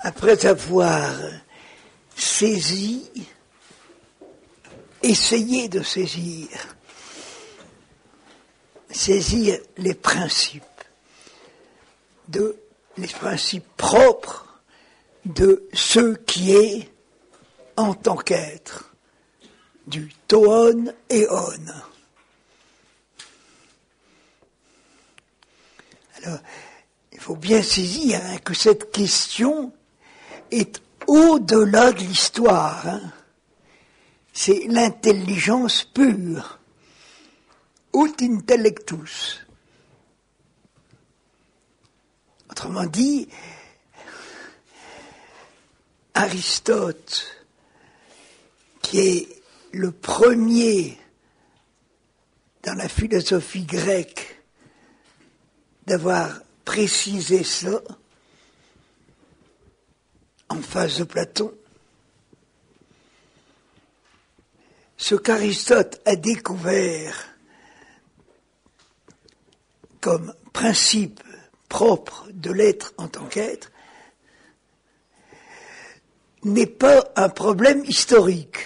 après avoir essayé de saisir les principes propres de ce qui est en tant qu'être, du toon et on. Alors, il faut bien saisir que cette question est au-delà de l'histoire. C'est l'intelligence pure, ut intellectus. Autrement dit, Aristote, qui est le premier dans la philosophie grecque d'avoir précisé ça, en face de Platon, ce qu'Aristote a découvert comme principe propre de l'être en tant qu'être n'est pas un problème historique.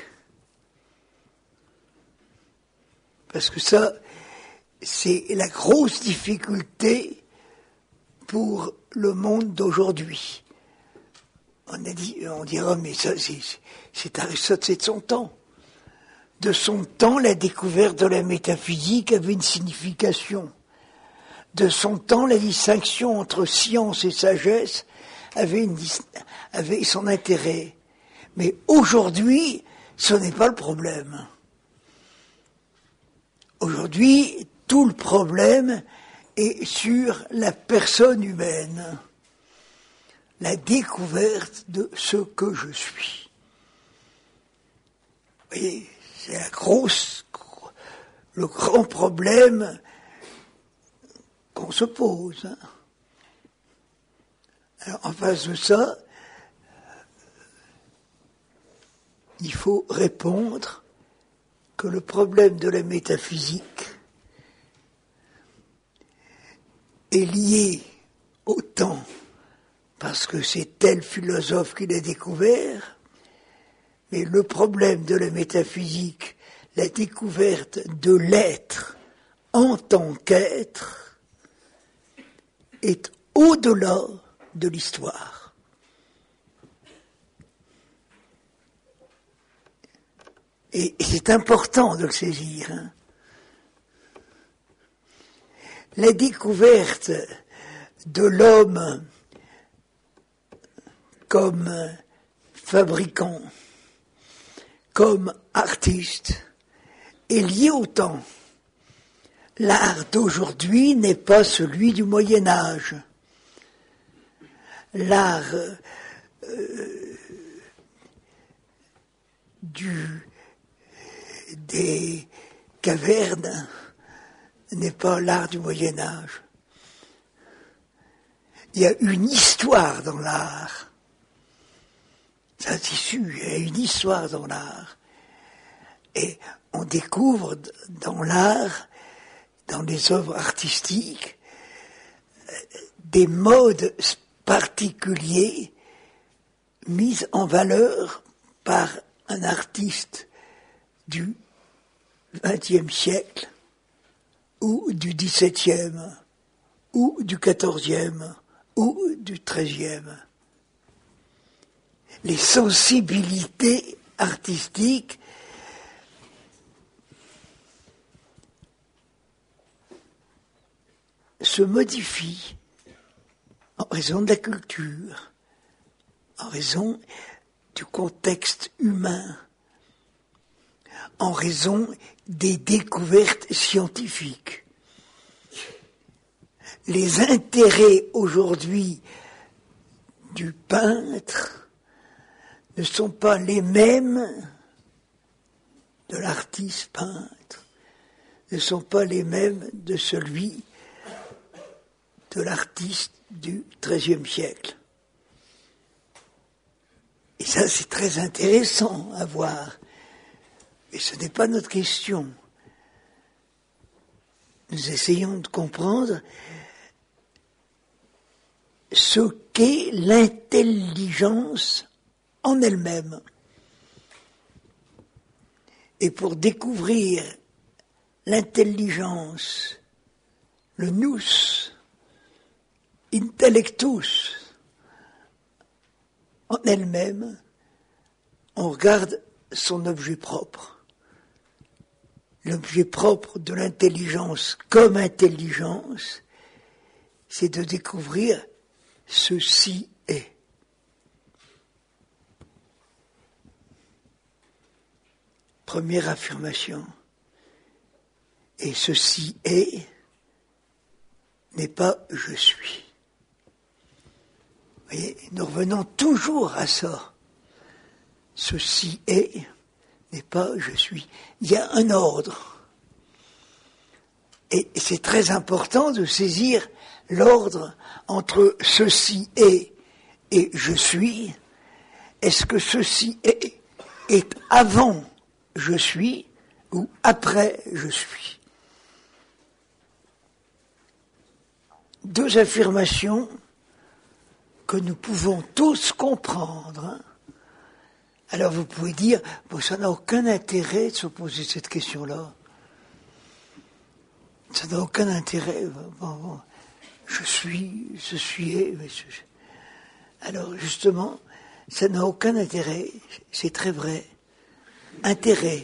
Parce que ça, c'est la grosse difficulté pour le monde d'aujourd'hui. On dira, mais ça, c'est Aristote, c'est de son temps. De son temps, la découverte de la métaphysique avait une signification. De son temps, la distinction entre science et sagesse avait son intérêt. Mais aujourd'hui, ce n'est pas le problème. Aujourd'hui, tout le problème est sur la personne humaine, la découverte de ce que je suis. Vous voyez, c'est le grand problème qu'on se pose. Alors, en face de ça, il faut répondre que le problème de la métaphysique est lié au temps, parce que c'est tel philosophe qui l'a découvert, mais le problème de la métaphysique, la découverte de l'être en tant qu'être, est au-delà de l'histoire. Et c'est important de le saisir. La découverte de l'homme comme fabricant, comme artiste, est liée au temps. L'art d'aujourd'hui n'est pas celui du Moyen-Âge. L'art des cavernes n'est pas l'art du Moyen-Âge. Il y a une histoire dans l'art. C'est un tissu, il y a une histoire dans l'art. Et on découvre dans l'art, dans les œuvres artistiques, des modes particuliers mis en valeur par un artiste du XXe siècle, ou du XVIIe, ou du XIVe, ou du XIIIe. Les sensibilités artistiques se modifient en raison de la culture, en raison du contexte humain, en raison des découvertes scientifiques. Les intérêts aujourd'hui du peintre ne sont pas les mêmes de l'artiste peintre, ne sont pas les mêmes de celui de l'artiste du XIIIe siècle. Et ça, c'est très intéressant à voir. Mais ce n'est pas notre question. Nous essayons de comprendre ce qu'est l'intelligence en elle-même. Et pour découvrir l'intelligence, le nous intellectus en elle-même, on regarde son objet propre. L'objet propre de l'intelligence comme intelligence, c'est de découvrir ceci est. Première affirmation. Et ceci est n'est pas je suis. Vous voyez, nous revenons toujours à ça. Ceci est n'est pas je suis. Il y a un ordre. Et c'est très important de saisir l'ordre entre ceci est et je suis. Est-ce que ceci est avant je suis ou après je suis? Deux affirmations que nous pouvons tous comprendre. Hein. Alors vous pouvez dire, bon, ça n'a aucun intérêt de se poser cette question-là. Ça n'a aucun intérêt. Bon, je suis, est. Alors justement, ça n'a aucun intérêt. C'est très vrai. Intérêt.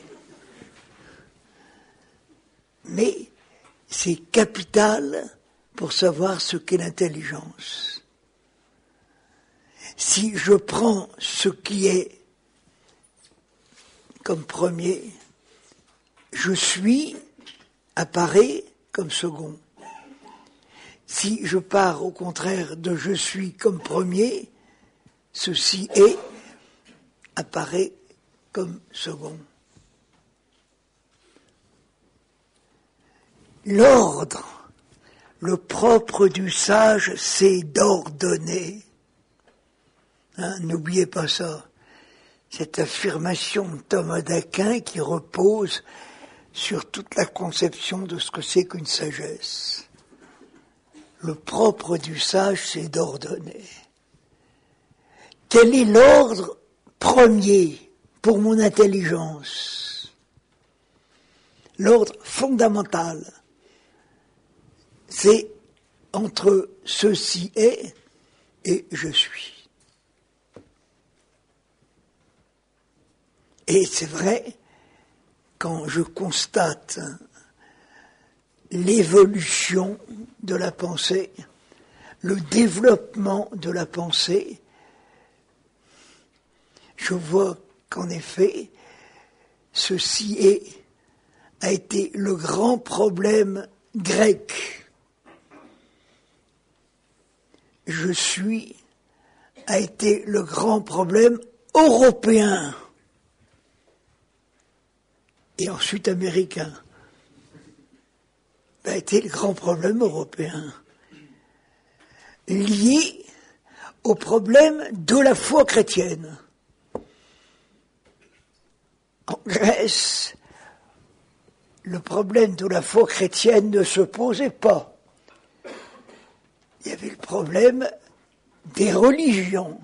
Mais c'est capital pour savoir ce qu'est l'intelligence. Si je prends ce qui est comme premier, je suis apparaît comme second. Si je pars au contraire de je suis comme premier, ceci est apparaît comme second. L'ordre, le propre du sage, c'est d'ordonner. Hein, n'oubliez pas ça. Cette affirmation de Thomas d'Aquin qui repose sur toute la conception de ce que c'est qu'une sagesse. Le propre du sage, c'est d'ordonner. Quel est l'ordre premier pour mon intelligence? L'ordre fondamental, c'est entre ceci est et je suis. Et c'est vrai, quand je constate l'évolution de la pensée, le développement de la pensée, je vois qu'en effet, ceci a été le grand problème grec. Je suis a été le grand problème européen. Et ensuite américain, a été le grand problème européen, lié au problème de la foi chrétienne. En Grèce, le problème de la foi chrétienne ne se posait pas. Il y avait le problème des religions.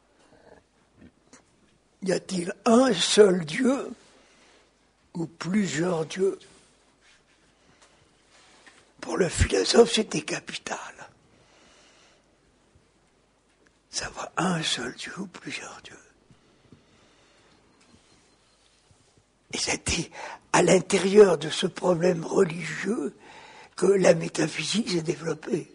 Y a-t-il un seul Dieu ou plusieurs dieux? Pour le philosophe, c'était capital. Savoir un seul Dieu ou plusieurs dieux. Et c'était à l'intérieur de ce problème religieux que la métaphysique s'est développée.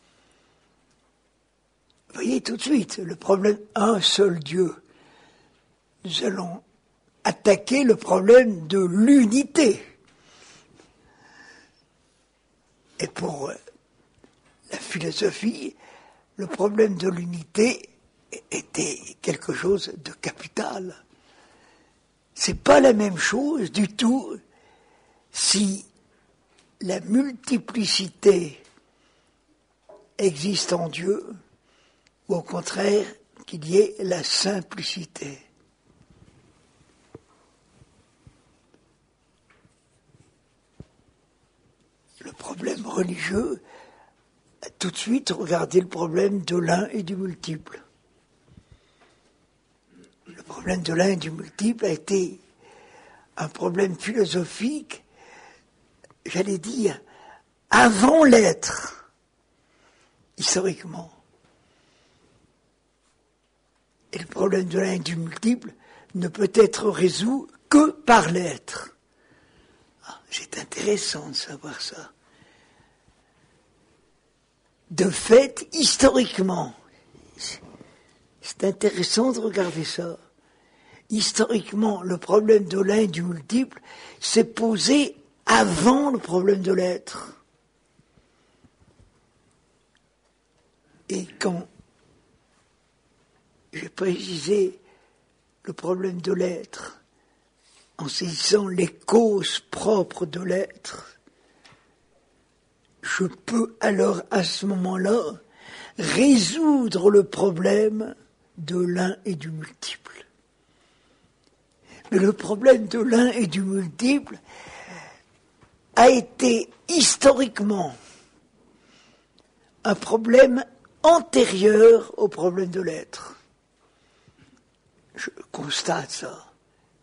Vous voyez tout de suite, le problème un seul Dieu. Nous allons attaquer le problème de l'unité. Et pour la philosophie, le problème de l'unité était quelque chose de capital. C'est pas la même chose du tout si la multiplicité existe en Dieu ou au contraire qu'il y ait la simplicité. Le problème religieux tout de suite regarder le problème de l'un et du multiple. Le problème de l'un et du multiple a été un problème philosophique, j'allais dire, avant l'être, historiquement. Et le problème de l'un et du multiple ne peut être résolu que par l'être. C'est intéressant de savoir ça. De fait, historiquement, c'est intéressant de regarder ça. Historiquement, le problème de l'un et du multiple s'est posé avant le problème de l'être. Et quand j'ai précisé le problème de l'être en saisissant les causes propres de l'être, je peux alors à ce moment-là résoudre le problème de l'un et du multiple. Mais le problème de l'un et du multiple a été historiquement un problème antérieur au problème de l'être. Je constate ça.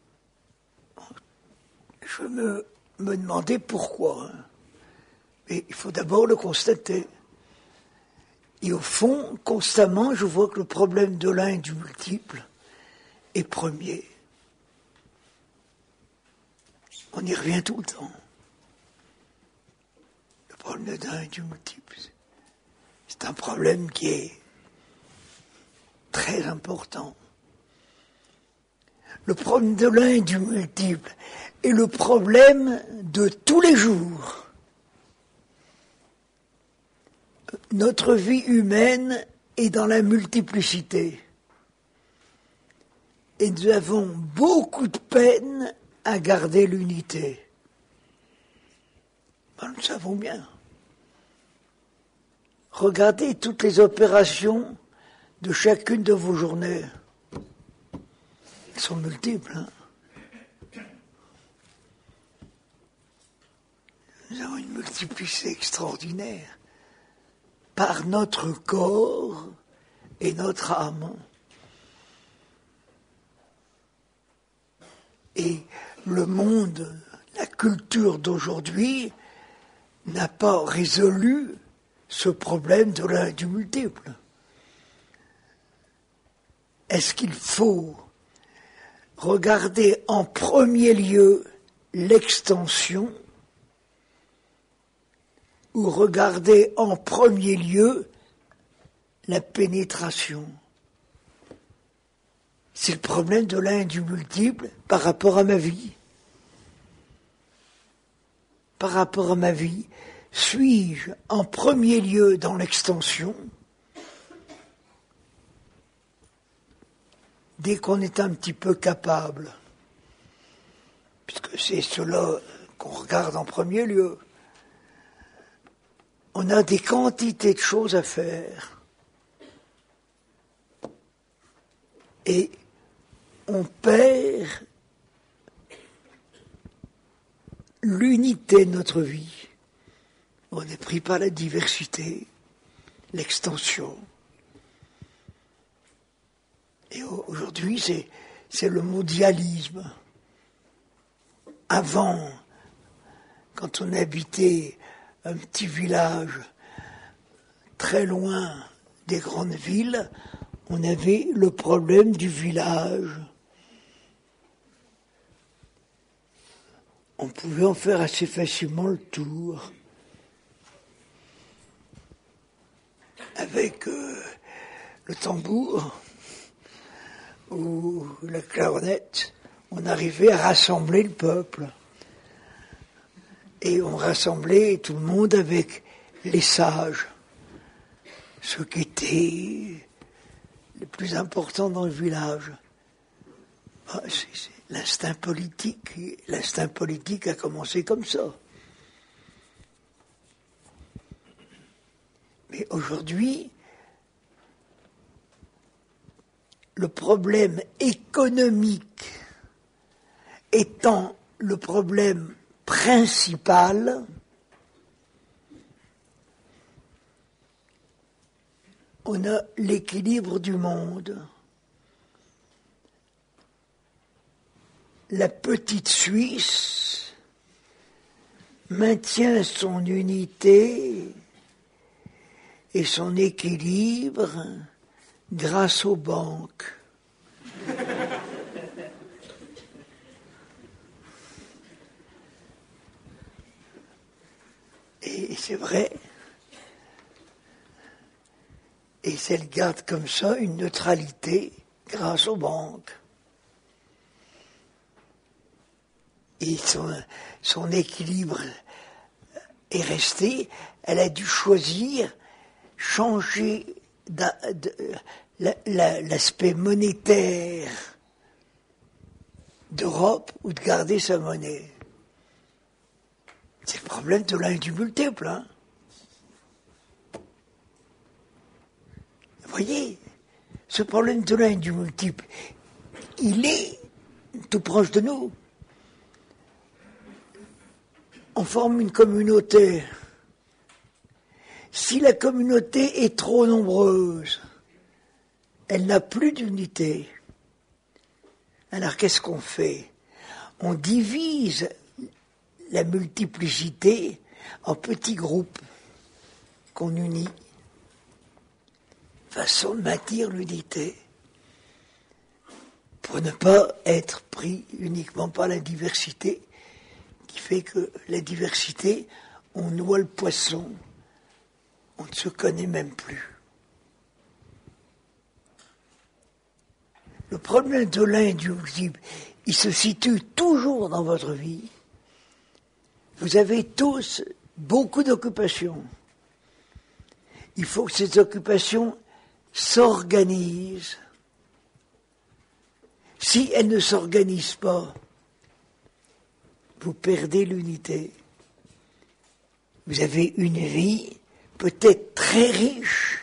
Je me demandais pourquoi. Mais il faut d'abord le constater. Et au fond, constamment, je vois que le problème de l'un et du multiple est premier. On y revient tout le temps. Le problème de l'un et du multiple, c'est un problème qui est très important. Le problème de l'un et du multiple est le problème de tous les jours. Notre vie humaine est dans la multiplicité. Et nous avons beaucoup de peine à garder l'unité. Nous le savons bien. Regardez toutes les opérations de chacune de vos journées. Elles sont multiples. Nous avons une multiplicité extraordinaire par notre corps et notre âme. Et le monde, la culture d'aujourd'hui n'a pas résolu ce problème de l'un et du multiple. Est-ce qu'il faut regarder en premier lieu l'extension ou regarder en premier lieu la pénétration? C'est le problème de l'un et du multiple par rapport à ma vie. Par rapport à ma vie, suis-je en premier lieu dans l'extension? Dès qu'on est un petit peu capable, puisque c'est cela qu'on regarde en premier lieu, on a des quantités de choses à faire. Et on perd l'unité de notre vie. On est pris par la diversité, l'extension. Et aujourd'hui, c'est le mondialisme. Avant, quand on habitait un petit village très loin des grandes villes, on avait le problème du village. On pouvait en faire assez facilement le tour. Avec le tambour ou la clarinette, on arrivait à rassembler le peuple. Et on rassemblait tout le monde avec les sages, ceux qui étaient les plus importants dans le village. C'est l'instinct politique. L'instinct politique a commencé comme ça. Mais aujourd'hui, le problème économique étant le problème principal, on a l'équilibre du monde. La petite Suisse maintient son unité et son équilibre grâce aux banques. Et c'est vrai. Et elle garde comme ça une neutralité grâce aux banques. Et son équilibre est resté. Elle a dû choisir, changer l'aspect monétaire d'Europe ou de garder sa monnaie. C'est le problème de l'un et du multiple. Hein. Vous voyez, ce problème de l'un et du multiple, il est tout proche de nous. On forme une communauté. Si la communauté est trop nombreuse, elle n'a plus d'unité. Alors qu'est-ce qu'on fait? On divise la multiplicité en petits groupes qu'on unit, façon de maintenir l'unité, pour ne pas être pris uniquement par la diversité, qui fait que la diversité, on noie le poisson, on ne se connaît même plus. Le problème de l'un et du multiple, il se situe toujours dans votre vie. Vous avez tous beaucoup d'occupations. Il faut que ces occupations s'organisent. Si elles ne s'organisent pas, vous perdez l'unité. Vous avez une vie peut-être très riche,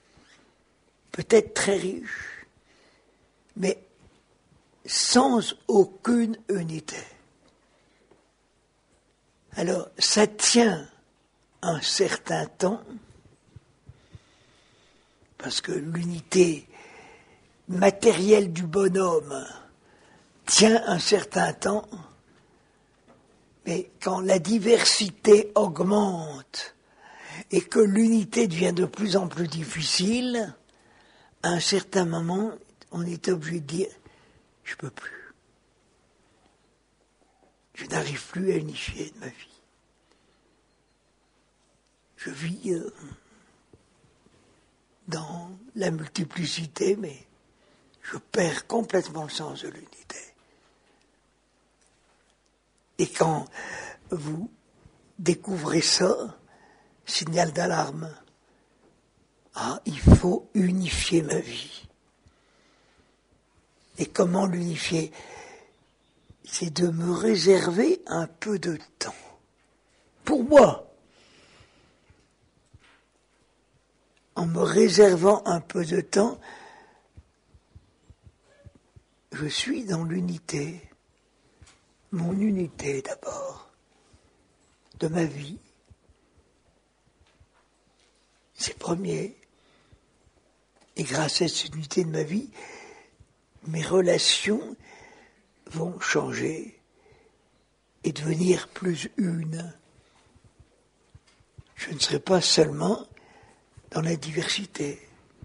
mais sans aucune unité. Alors, ça tient un certain temps, parce que l'unité matérielle du bonhomme tient un certain temps, mais quand la diversité augmente et que l'unité devient de plus en plus difficile, à un certain moment, on est obligé de dire « je ne peux plus. Je n'arrive plus à unifier de ma vie. Je vis dans la multiplicité, mais je perds complètement le sens de l'unité. » Et quand vous découvrez ça, signal d'alarme. Ah, il faut unifier ma vie. Et comment l'unifier? C'est de me réserver un peu de temps. Pour moi. En me réservant un peu de temps, je suis dans l'unité. Mon unité d'abord, de ma vie. C'est premier. Et grâce à cette unité de ma vie, mes relations vont changer et devenir plus une. Je ne serai pas seulement dans la diversité.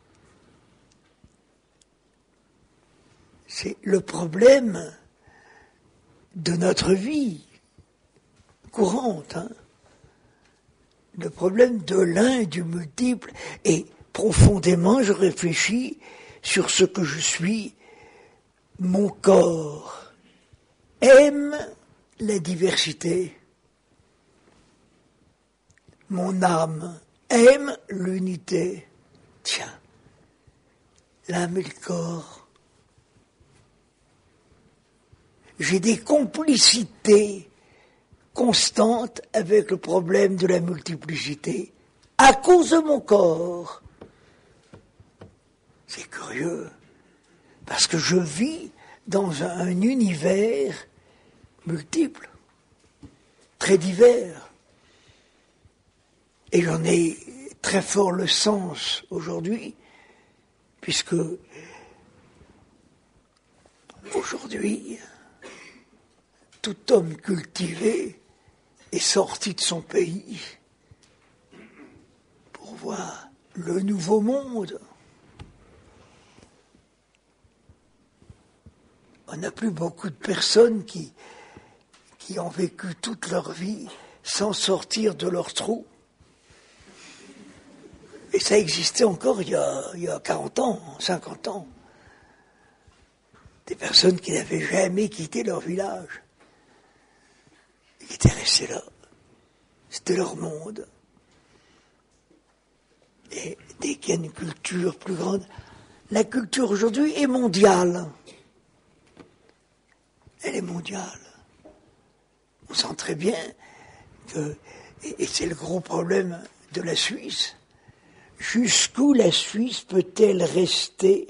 C'est le problème de notre vie courante, hein. Le problème de l'un et du multiple. Et profondément, je réfléchis sur ce que je suis. Mon corps aime la diversité. Mon âme aime l'unité. Tiens, l'âme et le corps. J'ai des complicités constantes avec le problème de la multiplicité à cause de mon corps. C'est curieux, parce que je vis dans un univers multiple, très divers. Et j'en ai très fort le sens aujourd'hui, puisque aujourd'hui, tout homme cultivé est sorti de son pays pour voir le nouveau monde. On n'a plus beaucoup de personnes qui ont vécu toute leur vie sans sortir de leur trou. Et ça existait encore il y a 40 ans, 50 ans. Des personnes qui n'avaient jamais quitté leur village. Et qui étaient restées là. C'était leur monde. Et dès qu'il y a une culture plus grande, la culture aujourd'hui est mondiale. Elle est mondiale. On sent très bien que, et c'est le gros problème de la Suisse, jusqu'où la Suisse peut-elle rester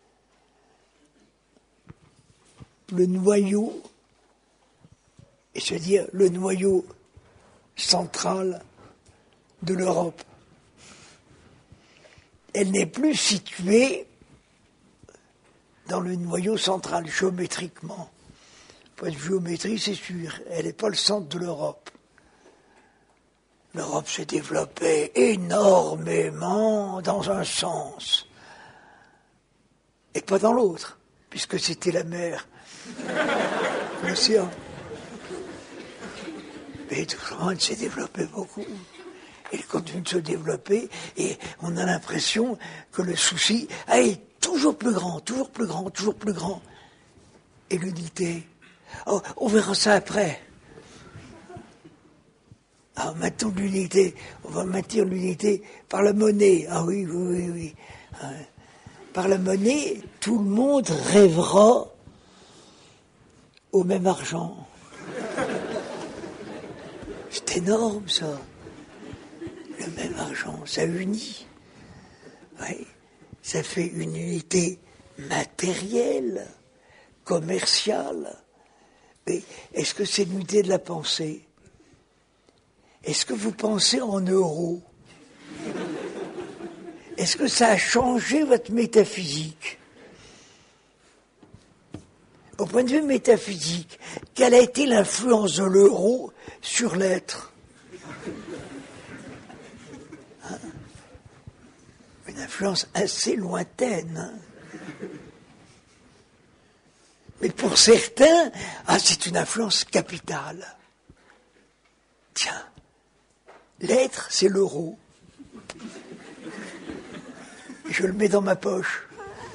le noyau, et se dire le noyau central de l'Europe. Elle n'est plus située dans le noyau central, géométriquement. Point de géométrie, c'est sûr, elle n'est pas le centre de l'Europe. L'Europe s'est développée énormément dans un sens, et pas dans l'autre, puisque c'était la mer, l'océan. Mais tout le monde s'est développé beaucoup. Il continue de se développer, et on a l'impression que le souci est toujours plus grand, toujours plus grand, toujours plus grand. Et l'unité, oh, on verra ça après. Ah, maintenant l'unité, on va maintenir l'unité par la monnaie. Ah oui, oui, oui, oui. Par la monnaie, tout le monde rêvera au même argent. C'est énorme, ça. Le même argent, ça unit. Oui, ça fait une unité matérielle, commerciale. Mais est-ce que c'est l'unité de la pensée ? Est-ce que vous pensez en euros ? Est-ce que ça a changé votre métaphysique ? Au point de vue métaphysique, quelle a été l'influence de l'euro sur l'être ? Une influence assez lointaine. Mais pour certains, c'est une influence capitale. Tiens, l'être, c'est l'euro. Je le mets dans ma poche.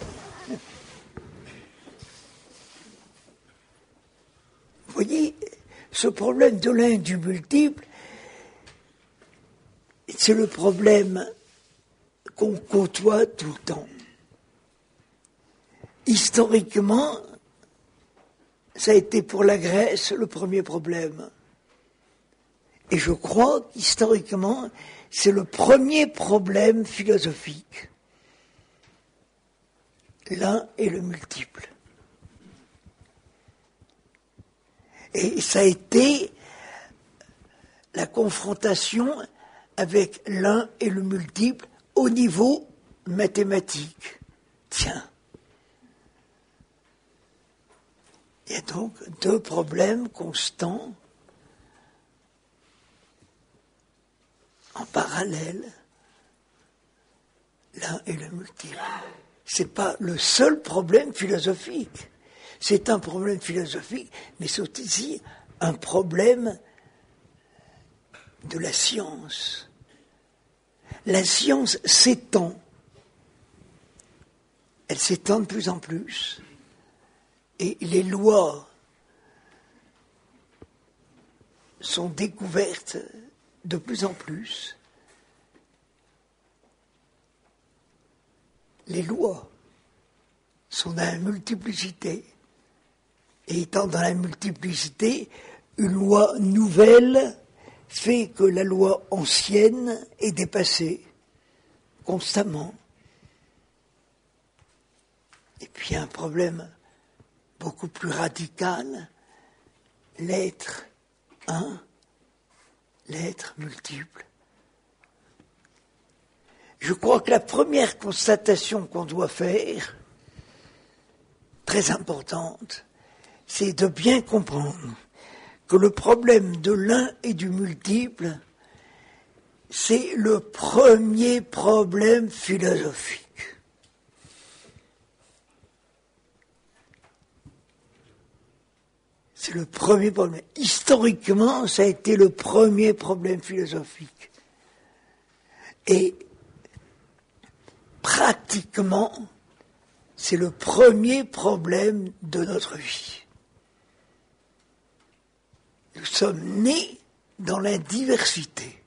Vous voyez, ce problème de l'un et du multiple, c'est le problème qu'on côtoie tout le temps. Historiquement, ça a été pour la Grèce le premier problème. Et je crois qu'historiquement, c'est le premier problème philosophique. L'un et le multiple. Et ça a été la confrontation avec l'un et le multiple au niveau mathématique. Tiens. Il y a donc deux problèmes constants en parallèle, l'un et le multiple. Ce n'est pas le seul problème philosophique. C'est un problème philosophique, mais c'est aussi un problème de la science. La science s'étend. Elle s'étend de plus en plus. Et les lois sont découvertes de plus en plus. Les lois sont dans la multiplicité. Et étant dans la multiplicité, une loi nouvelle fait que la loi ancienne est dépassée constamment. Et puis un problème beaucoup plus radical, l'être un, l'être multiple. je crois que la première constatation qu'on doit faire, très importante, c'est de bien comprendre que le problème de l'un et du multiple, c'est le premier problème philosophique. C'est le premier problème. Historiquement, ça a été le premier problème philosophique. Et pratiquement, c'est le premier problème de notre vie. Nous sommes nés dans la diversité.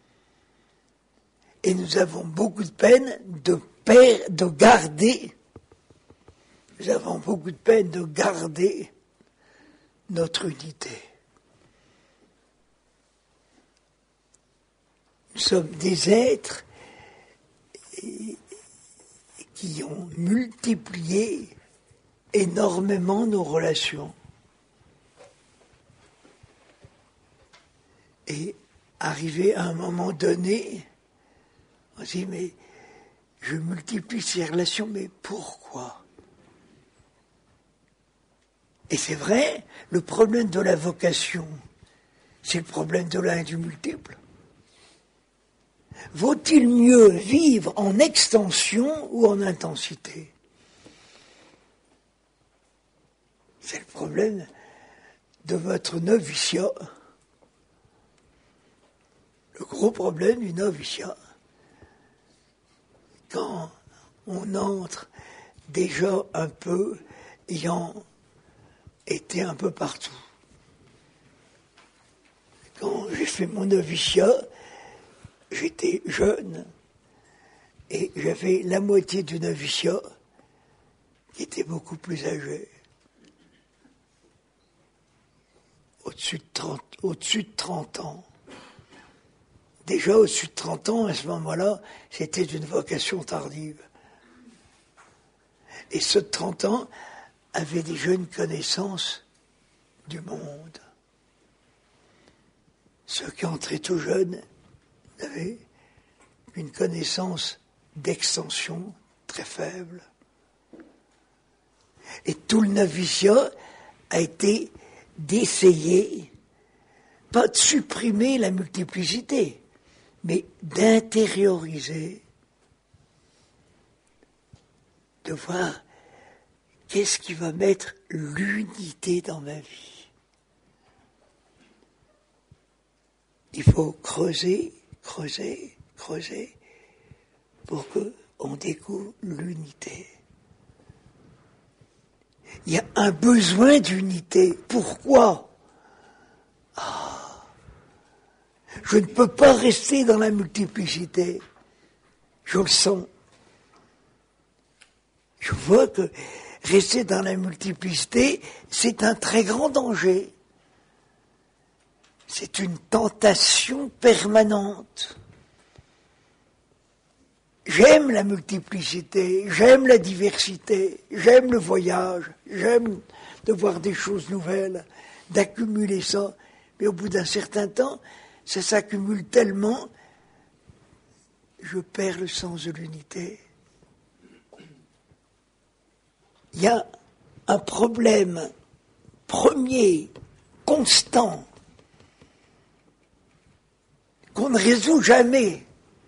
Et nous avons beaucoup de peine de garder notre unité. Nous sommes des êtres qui ont multiplié énormément nos relations. Et arrivé à un moment donné, on se dit, mais je multiplie ces relations, mais pourquoi ? Et c'est vrai, le problème de la vocation, c'est le problème de l'un et du multiple. Vaut-il mieux vivre en extension ou en intensité ? C'est le problème de votre noviciat. Le gros problème du noviciat. Quand on entre déjà un peu ayant été un peu partout. Quand j'ai fait mon noviciat, j'étais jeune et j'avais la moitié du noviciat qui était beaucoup plus âgé. Au-dessus de 30 ans. Déjà au-dessus de 30 ans, à ce moment-là, c'était une vocation tardive. Et ceux de 30 ans avaient déjà une connaissance du monde. Ceux qui entraient tout jeunes avaient une connaissance d'extension très faible. Et tout le noviciat a été d'essayer, pas de supprimer la multiplicité, mais d'intérioriser, de voir qu'est-ce qui va mettre l'unité dans ma vie. Il faut creuser pour qu'on découvre l'unité. Il y a un besoin d'unité. Pourquoi ? Je ne peux pas rester dans la multiplicité. Je le sens. Je vois que rester dans la multiplicité, c'est un très grand danger. C'est une tentation permanente. J'aime la multiplicité, j'aime la diversité, j'aime le voyage, j'aime de voir des choses nouvelles, d'accumuler ça. Mais au bout d'un certain temps, ça s'accumule tellement, je perds le sens de l'unité. Il y a un problème premier, constant, qu'on ne résout jamais.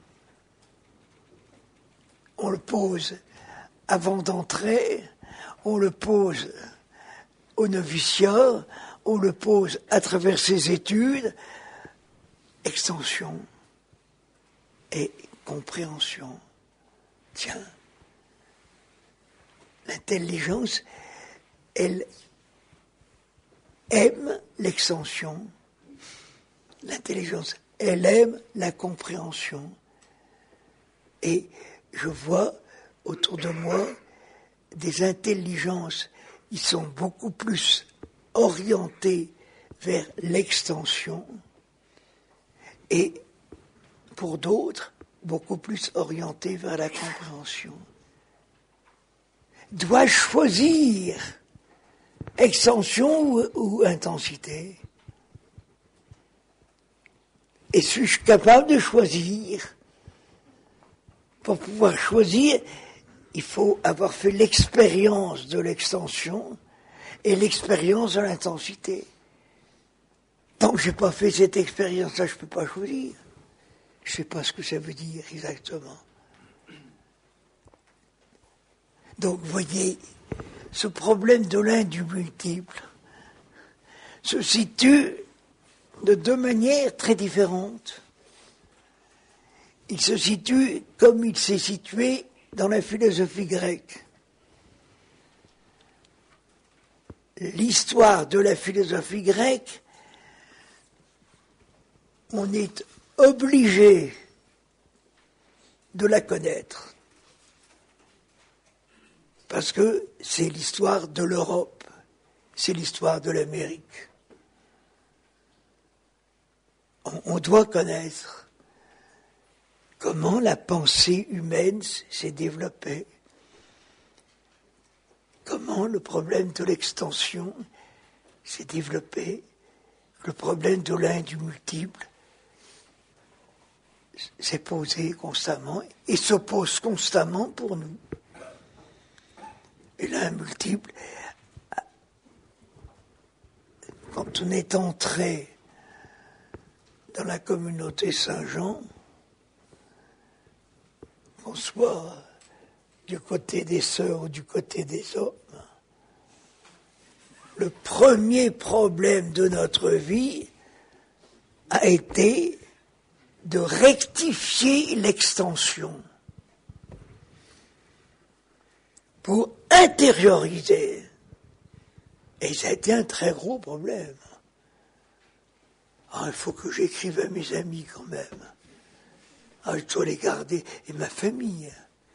On le pose avant d'entrer, on le pose au noviciat, on le pose à travers ses études, extension et compréhension. Tiens, l'intelligence, elle aime l'extension. L'intelligence, elle aime la compréhension. Et je vois autour de moi des intelligences qui sont beaucoup plus orientées vers l'extension et pour d'autres, beaucoup plus orientées vers la compréhension. Dois-je choisir extension ou intensité ? Et suis-je capable de choisir ? Pour pouvoir choisir, il faut avoir fait l'expérience de l'extension et l'expérience de l'intensité. Tant que je n'ai pas fait cette expérience-là, je ne peux pas choisir. Je ne sais pas ce que ça veut dire exactement. Donc, vous voyez, ce problème de l'un du multiple se situe de deux manières très différentes. Il se situe comme il s'est situé dans la philosophie grecque. L'histoire de la philosophie grecque, on est obligé de la connaître. Parce que c'est l'histoire de l'Europe, c'est l'histoire de l'Amérique. On doit connaître comment la pensée humaine s'est développée, comment le problème de l'extension s'est développé, le problème de l'un du multiple s'est posé constamment et se pose constamment pour nous. Et l'un multiple, quand on est entré dans la communauté Saint-Jean, qu'on soit du côté des sœurs ou du côté des hommes, le premier problème de notre vie a été de rectifier l'extension pour intérioriser. Et ça a été un très gros problème. Ah, il faut que j'écrive à mes amis quand même. Ah, je dois les garder, et ma famille.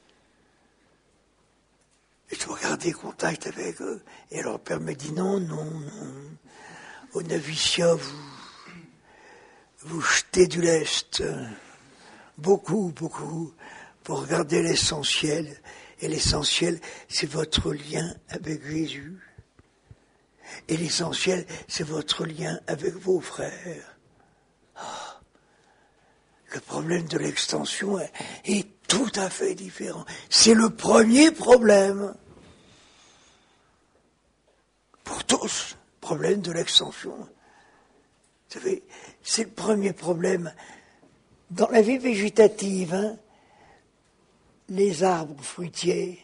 Et je dois garder contact avec eux. Et leur père me dit non. Au noviciat, vous jetez du lest. Beaucoup, pour garder l'essentiel. Et l'essentiel, c'est votre lien avec Jésus. Et l'essentiel, c'est votre lien avec vos frères. Oh, le problème de l'extension est tout à fait différent. C'est le premier problème. Pour tous, le problème de l'extension. Vous savez, c'est le premier problème. Dans la vie végétative, hein, les arbres fruitiers,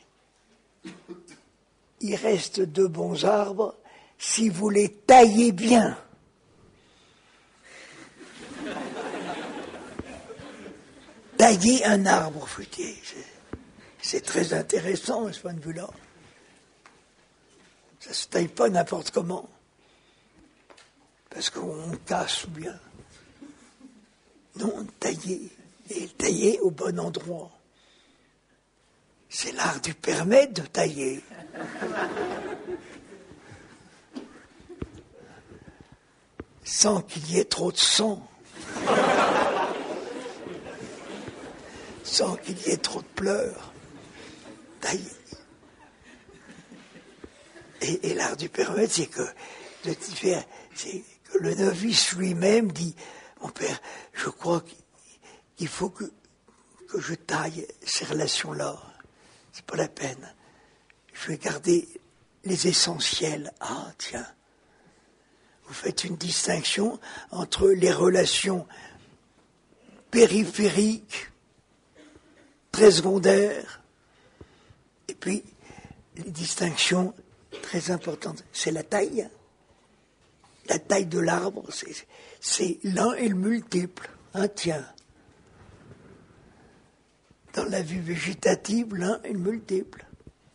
il reste de bons arbres si vous les taillez bien. Tailler un arbre fruitier, c'est très intéressant à ce point de vue-là. Ça ne se taille pas n'importe comment, parce qu'on casse bien. Non, tailler, et tailler au bon endroit. C'est l'art du permettre de tailler. Sans qu'il y ait trop de sang. Sans qu'il y ait trop de pleurs. Tailler. Et l'art du permettre, c'est que le novice lui-même dit, mon père, je crois qu'il faut que je taille ces relations-là. C'est pas la peine. Je vais garder les essentiels. Ah, tiens. Vous faites une distinction entre les relations périphériques, très secondaires, et puis les distinctions très importantes. C'est la taille. La taille de l'arbre, c'est l'un et le multiple. Ah, tiens. Dans la vie végétative, l'un et le multiple.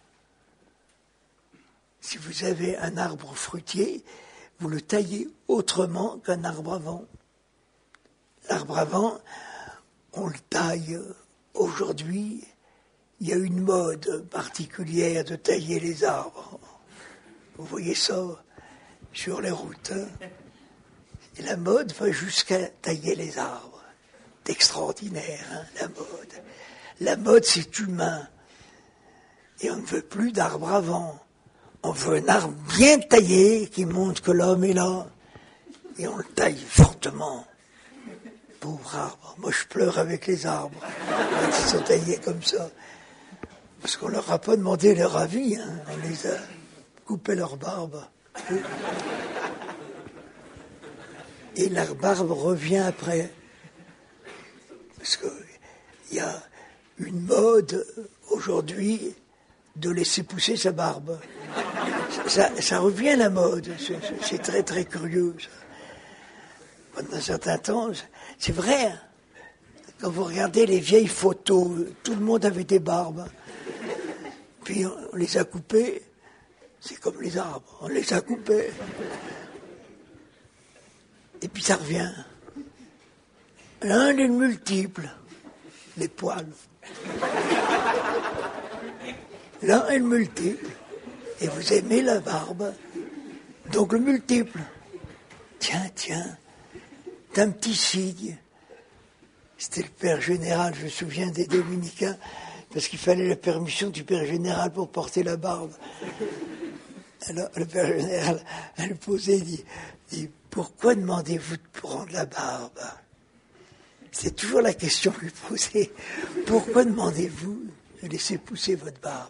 Si vous avez un arbre fruitier, vous le taillez autrement qu'un arbre à vent. L'arbre à vent, on le taille aujourd'hui. Il y a une mode particulière de tailler les arbres. Vous voyez ça sur les routes. Hein? Et la mode va jusqu'à tailler les arbres. C'est extraordinaire, hein, la mode. La mode, c'est humain. Et on ne veut plus d'arbre à vent. On veut un arbre bien taillé qui montre que l'homme est là. Et on le taille fortement pauvres arbres. Moi, je pleure avec les arbres quand ils sont taillés comme ça. Parce qu'on leur a pas demandé leur avis, hein. On les a coupé leur barbe. Et la barbe revient après. Parce qu'il y a une mode aujourd'hui de laisser pousser sa barbe. Ça revient à la mode. C'est très très curieux. Ça. Pendant un certain temps, c'est vrai. Hein. Quand vous regardez les vieilles photos, tout le monde avait des barbes. Puis on les a coupées. C'est comme les arbres. On les a coupées. Et puis ça revient. L'un est multiple. Les poils. L'un est le multiple. Et vous aimez la barbe. Donc le multiple. Tiens. D'un petit signe. C'était le père général, je me souviens des dominicains, parce qu'il fallait la permission du père général pour porter la barbe. Alors le père général, elle posait, dit pourquoi demandez-vous de prendre la barbe? C'est toujours la question que lui posait. Pourquoi demandez-vous de laisser pousser votre barbe?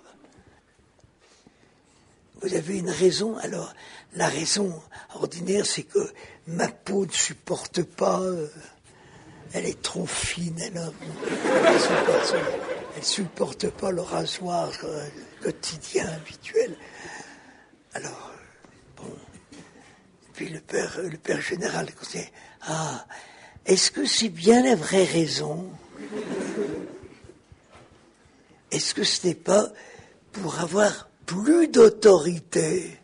Vous avez une raison. Alors, la raison ordinaire, c'est que ma peau ne supporte pas, elle est trop fine, elle ne supporte pas le rasoir quotidien, habituel. Alors, bon. Puis le père général conseillait, est-ce que c'est bien la vraie raison? Est-ce que ce n'est pas pour avoir plus d'autorité?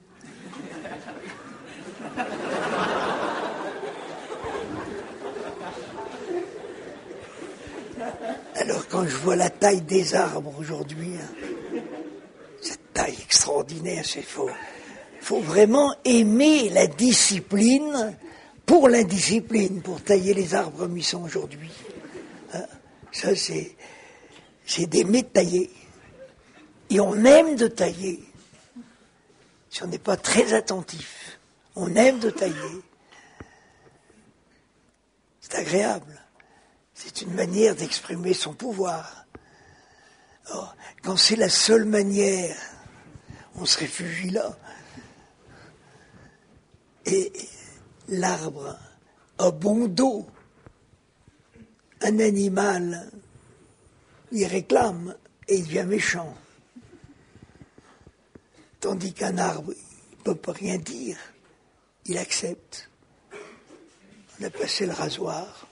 Alors quand je vois la taille des arbres aujourd'hui, cette taille extraordinaire, c'est faux. Il faut vraiment aimer la discipline pour l'indiscipline, pour tailler les arbres comme ils sont aujourd'hui. Ça, c'est d'aimer de tailler. Et on aime de tailler. Si on n'est pas très attentif, on aime de tailler. C'est agréable. C'est une manière d'exprimer son pouvoir. Alors, quand c'est la seule manière, on se réfugie là. Et l'arbre a bon dos. Un animal, il réclame et il devient méchant. Tandis qu'un arbre, il ne peut pas rien dire. Il accepte. On a passé le rasoir.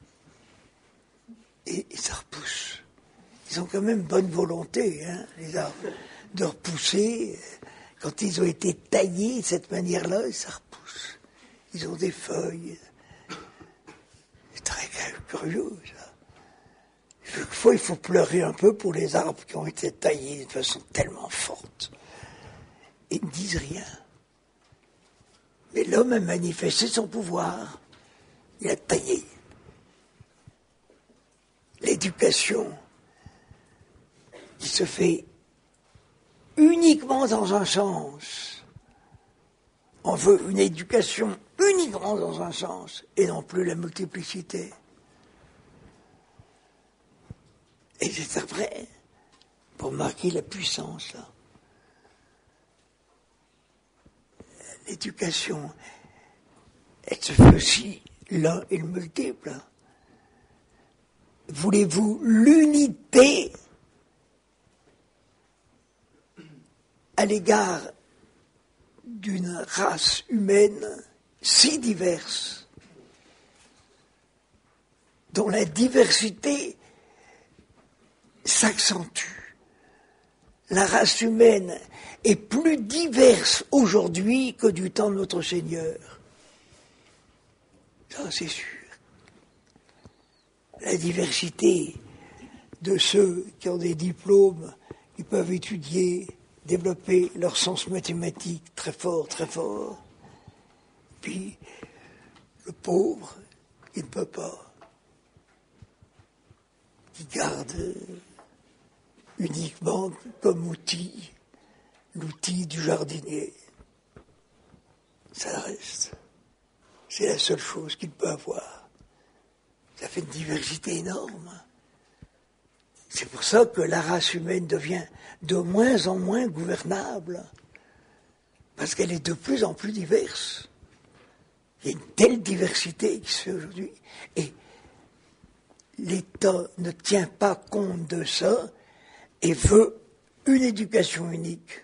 Et ça repousse. Ils ont quand même bonne volonté, hein, les arbres, de repousser. Quand ils ont été taillés de cette manière-là, ça repousse. Ils ont des feuilles. C'est très curieux, ça. Quelquefois, il faut pleurer un peu pour les arbres qui ont été taillés de façon tellement forte. Et ils ne disent rien. Mais l'homme a manifesté son pouvoir. Il a taillé. L'éducation qui se fait uniquement dans un sens. On veut une éducation uniquement dans un sens et non plus la multiplicité. Et c'est vrai, pour marquer la puissance, là. L'éducation, elle se fait aussi l'un et le multiple. Voulez-vous l'unité à l'égard d'une race humaine si diverse, dont la diversité s'accentue? La race humaine est plus diverse aujourd'hui que du temps de notre Seigneur. Ça, c'est sûr. La diversité de ceux qui ont des diplômes, qui peuvent étudier, développer leur sens mathématique très fort, puis le pauvre, il ne peut pas, qui garde uniquement comme outil l'outil du jardinier. Ça reste. C'est la seule chose qu'il peut avoir. Ça fait une diversité énorme. C'est pour ça que la race humaine devient de moins en moins gouvernable, parce qu'elle est de plus en plus diverse. Il y a une telle diversité qui se fait aujourd'hui, et l'État ne tient pas compte de ça et veut une éducation unique.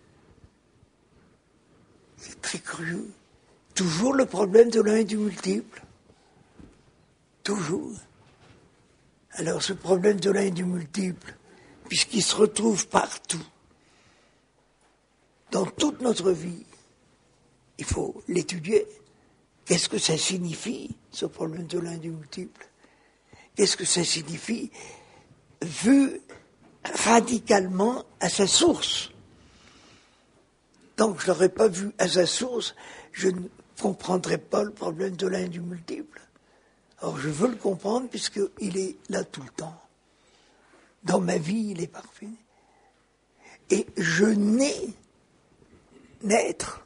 C'est très curieux. Toujours le problème de l'un et du multiple. Toujours. Alors ce problème de l'un et du multiple, puisqu'il se retrouve partout, dans toute notre vie, il faut l'étudier. Qu'est-ce que ça signifie, ce problème de l'un et du multiple? Qu'est-ce que ça signifie, vu radicalement à sa source? Tant que je ne l'aurais pas vu à sa source, je ne comprendrai pas le problème de l'un et du multiple. Alors je veux le comprendre puisqu'il est là tout le temps. Dans ma vie, il est parfait. Et je nais naître.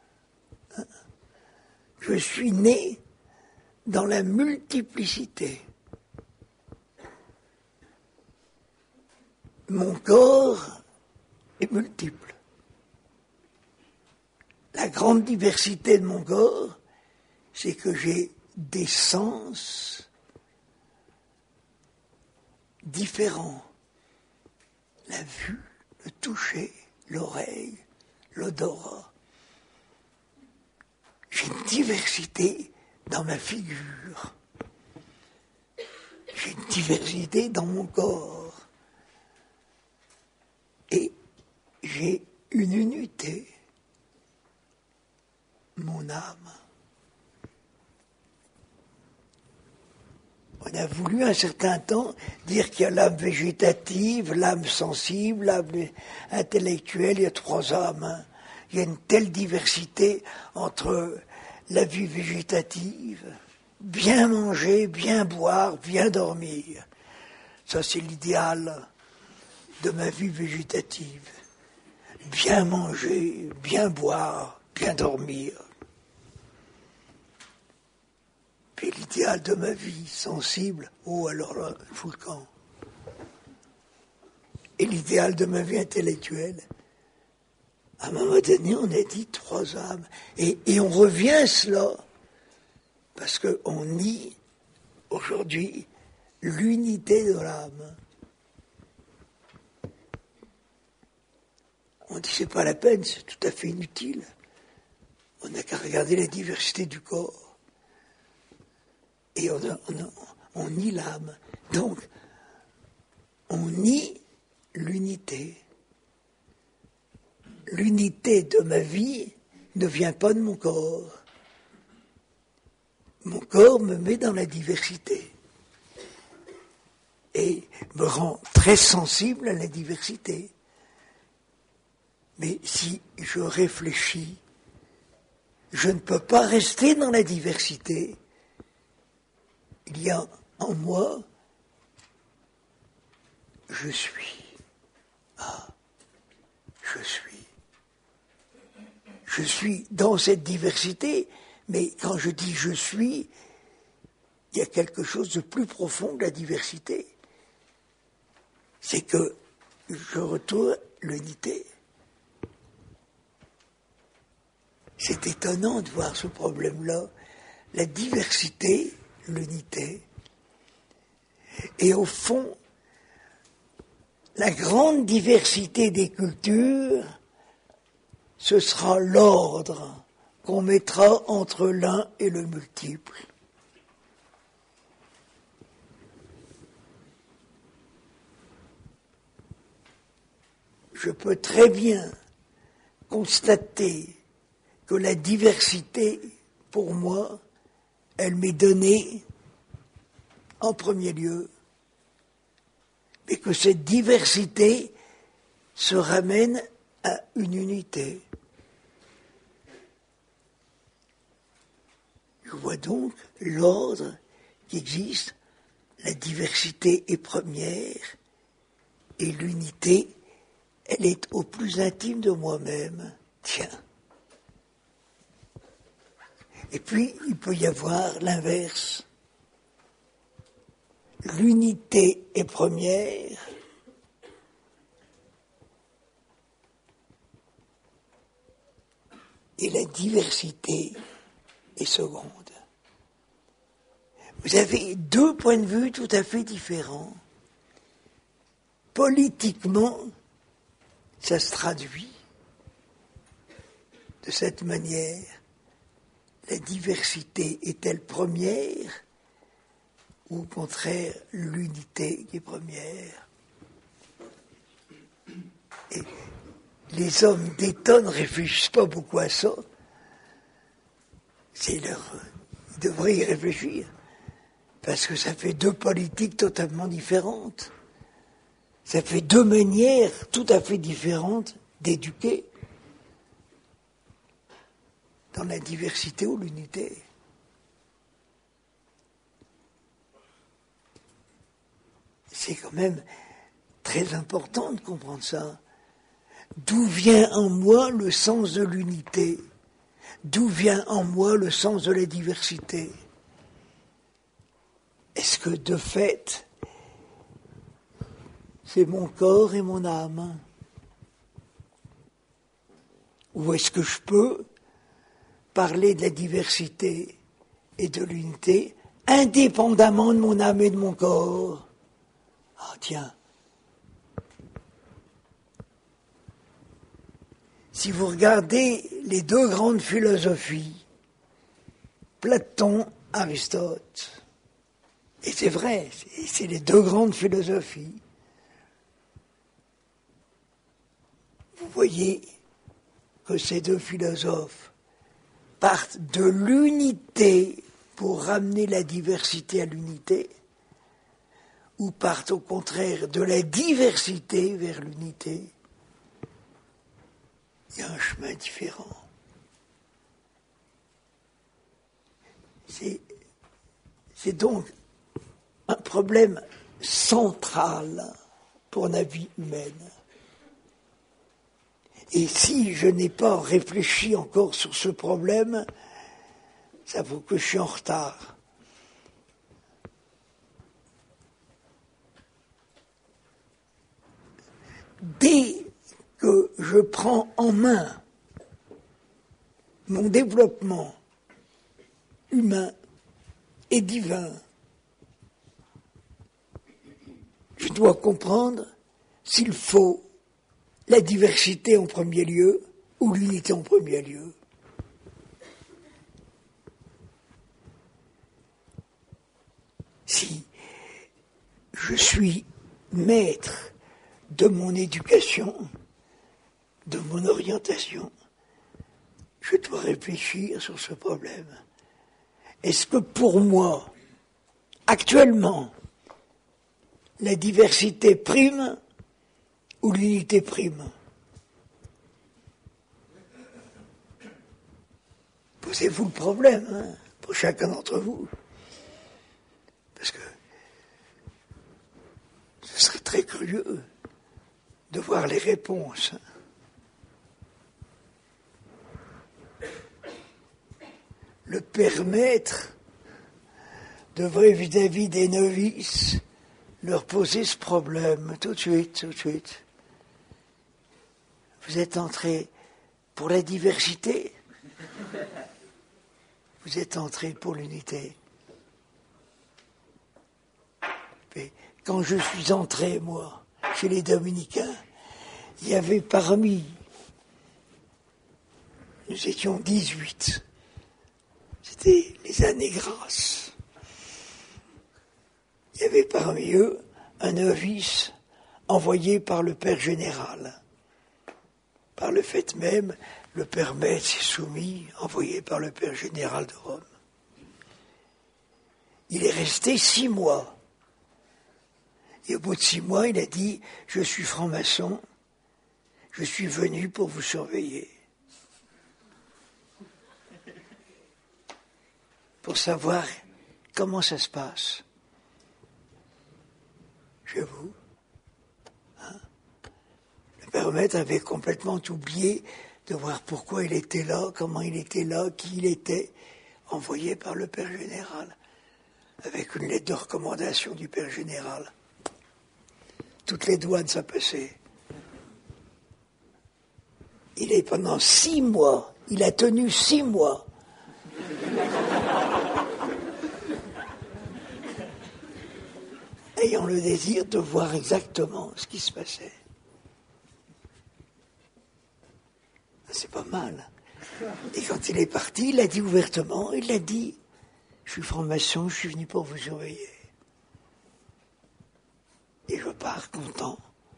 Je suis né dans la multiplicité. Mon corps est multiple. La grande diversité de mon corps, c'est que j'ai des sens différents. La vue, le toucher, l'oreille, l'odorat. J'ai une diversité dans ma figure. J'ai une diversité dans mon corps. Et j'ai une unité. Mon âme. On a voulu un certain temps dire qu'il y a l'âme végétative, l'âme sensible, l'âme intellectuelle, il y a 3 âmes. Hein. Il y a une telle diversité entre la vie végétative, bien manger, bien boire, bien dormir. Ça, c'est l'idéal de ma vie végétative. Bien manger, bien boire, bien dormir. Puis l'idéal de ma vie sensible, oh alors là, je fous le camp. Et l'idéal de ma vie intellectuelle, à un moment donné, on a dit 3 âmes. Et on revient à cela, parce qu'on nie aujourd'hui l'unité de l'âme. On dit c'est pas la peine, c'est tout à fait inutile. On n'a qu'à regarder la diversité du corps. Et on nie l'âme. Donc, on nie l'unité. L'unité de ma vie ne vient pas de mon corps. Mon corps me met dans la diversité et me rend très sensible à la diversité. Mais si je réfléchis, je ne peux pas rester dans la diversité. Il y a en moi, je suis. Ah, je suis. Je suis dans cette diversité, mais quand je dis je suis, il y a quelque chose de plus profond que la diversité. C'est que je retourne l'unité. C'est étonnant de voir ce problème-là. La diversité, l'unité. Et au fond, la grande diversité des cultures, ce sera l'ordre qu'on mettra entre l'un et le multiple. Je peux très bien constater que la diversité, pour moi, elle m'est donnée en premier lieu, mais que cette diversité se ramène à une unité. Je vois donc l'ordre qui existe, la diversité est première, et l'unité, elle est au plus intime de moi-même. Tiens. Et puis, il peut y avoir l'inverse. l'unité est première, et la diversité est seconde. Vous avez deux points de vue tout à fait différents. Politiquement, ça se traduit de cette manière. La diversité est-elle première ou au contraire l'unité qui est première? Et les hommes d'État ne réfléchissent pas beaucoup à ça. Ils devraient y réfléchir. Parce que ça fait deux politiques totalement différentes. Ça fait deux manières tout à fait différentes d'éduquer. Dans la diversité ou l'unité. C'est quand même très important de comprendre ça. D'où vient en moi le sens de l'unité? D'où vient en moi le sens de la diversité? Est-ce que, de fait, c'est mon corps et mon âme? Ou est-ce que je peux parler de la diversité et de l'unité indépendamment de mon âme et de mon corps? Ah tiens, si vous regardez les deux grandes philosophies, Platon, Aristote, et c'est vrai, c'est les deux grandes philosophies, vous voyez que ces deux philosophes partent de l'unité pour ramener la diversité à l'unité, ou partent au contraire de la diversité vers l'unité. Il y a un chemin différent. C'est donc un problème central pour la vie humaine. Et si je n'ai pas réfléchi encore sur ce problème, ça vaut que je suis en retard. Dès que je prends en main mon développement humain et divin, je dois comprendre s'il faut la diversité en premier lieu ou l'unité en premier lieu. Si je suis maître de mon éducation, de mon orientation, je dois réfléchir sur ce problème. Est-ce que pour moi, actuellement, la diversité prime ou l'unité prime? Posez-vous le problème, hein, pour chacun d'entre vous. Parce que ce serait très curieux de voir les réponses. Le père maître devrait, vis-à-vis des novices, leur poser ce problème tout de suite. Vous êtes entrés pour la diversité, vous êtes entrés pour l'unité. Mais quand je suis entré, moi, chez les dominicains, il y avait parmi, nous étions 18, c'était les années grasses. Il y avait parmi eux un novice envoyé par le père général. Par le fait même, le père maître s'est soumis, envoyé par le père général de Rome. Il est resté 6 mois. Et au bout de 6 mois, il a dit « Je suis franc-maçon, je suis venu pour vous surveiller. » Pour savoir comment ça se passe chez vous. Hein? Le père maître avait complètement oublié de voir pourquoi il était là, comment il était là, qui il était, envoyé par le père général. avec une lettre de recommandation du Père Général. Toutes les douanes, ça passait. Il est pendant 6 mois, il a tenu 6 mois. Ayant le désir de voir exactement ce qui se passait. C'est pas mal. Et quand il est parti, il a dit ouvertement, il a dit, je suis franc-maçon, je suis venu pour vous surveiller. Et je pars content.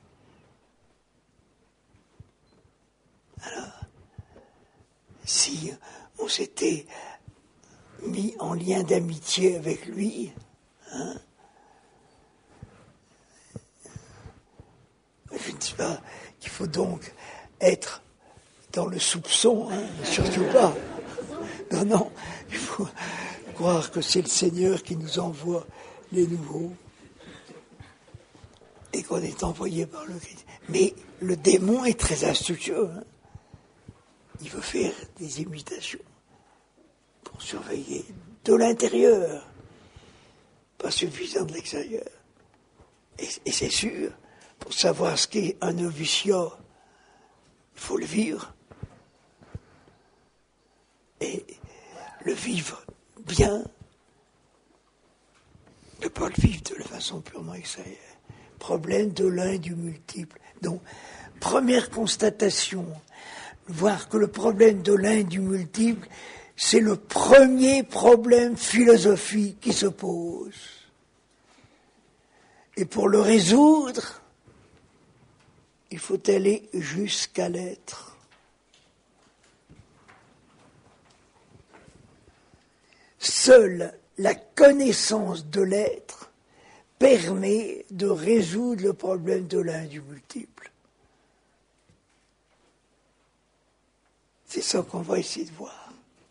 Alors, si on s'était mis en lien d'amitié avec lui, hein, je ne dis pas qu'il faut donc être dans le soupçon, hein, surtout pas. Non, il faut croire que c'est le Seigneur qui nous envoie les nouveaux et qu'on est envoyé par le Christ. Mais le démon est très astucieux. Hein. Il veut faire des imitations pour surveiller de l'intérieur, pas suffisant de l'extérieur. Et c'est sûr, pour savoir ce qu'est un noviciat, il faut le vivre. Et le vivre bien, ne pas le vivre de façon purement extérieure. Problème de l'un et du multiple. Donc, première constatation, voir que le problème de l'un et du multiple, c'est le premier problème philosophique qui se pose. Et pour le résoudre, il faut aller jusqu'à l'être. Seule la connaissance de l'être permet de résoudre le problème de l'un et du multiple. C'est ça qu'on va essayer de voir.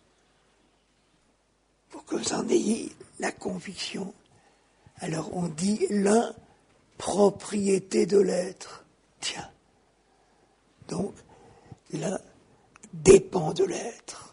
Pour que vous en ayez la conviction. Alors on dit l'un, propriété de l'être. Tiens. Donc, l'un dépend de l'être.